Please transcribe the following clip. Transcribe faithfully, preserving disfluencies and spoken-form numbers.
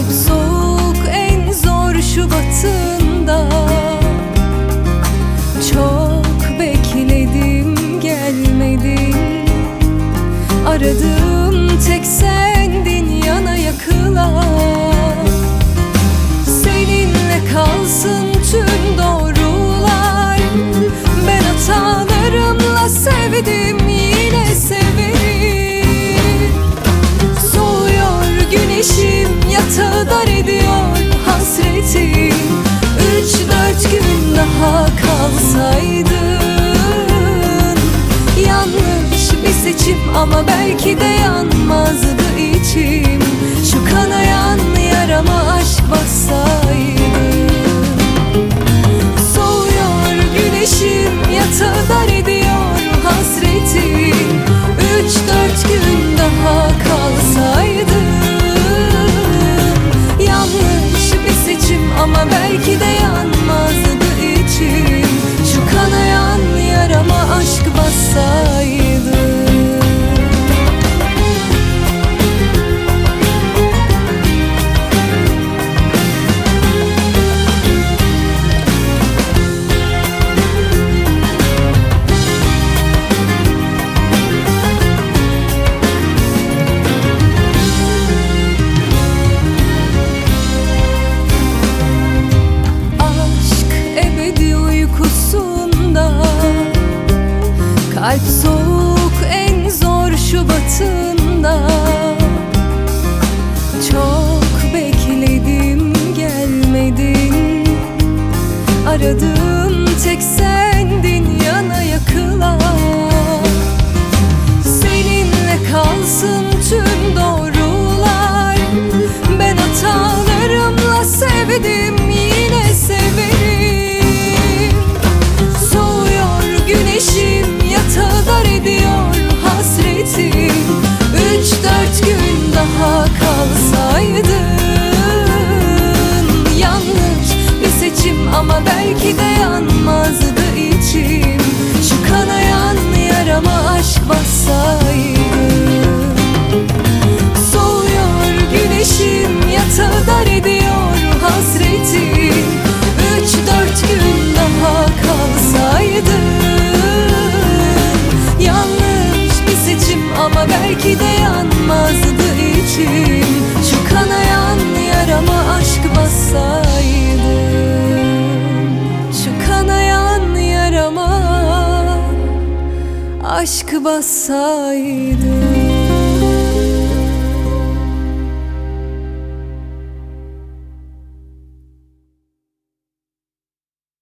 Kalp soğuk en zor Şubat'ında. Çok bekledim gelmedin, aradığım tek sendin yana yakıla. Seninle kalsın tüm doğrular, ben hatalarımla sevdim yine severim. Soğuyor güneşim, yatağı dar ediyor hasretim. Üç dört gün daha kalsaydın, yanlış bir seçim ama belki de yanmazdı içim. Şu kanayan yarama aşk bassaydı. Soğuyor güneşim, yatağı dar ediyor hasretim. Üç dört gün daha kalsaydın, yanlış bir seçim ama belki de yanmazdı içim. Şu kanayan yarama aşk bassaydı. Kalp soğuk en zor Şubat'ında. Çok bekledim gelmedin, aradığım tek sendin yana yakıla. Seninle kalsın tüm doğrular, ben hatalarımla sevdim yine severim. Soğuyor güneşim, yatağı dar ediyor hasretim. Üç dört gün daha kalsaydın, yanlış bir seçim ama belki de yanmazdı içim. Şu kanayan yarama aşk bassaydı. Soğuyor güneşim, yatağı dar ediyor hasretim. Üç dört gün daha kalsaydın, yanlış bir seçim ama belki de yanmazdı içim. Şu kanayan yarama aşk bassaydı. Şu kanayan yarama aşk bassaydı.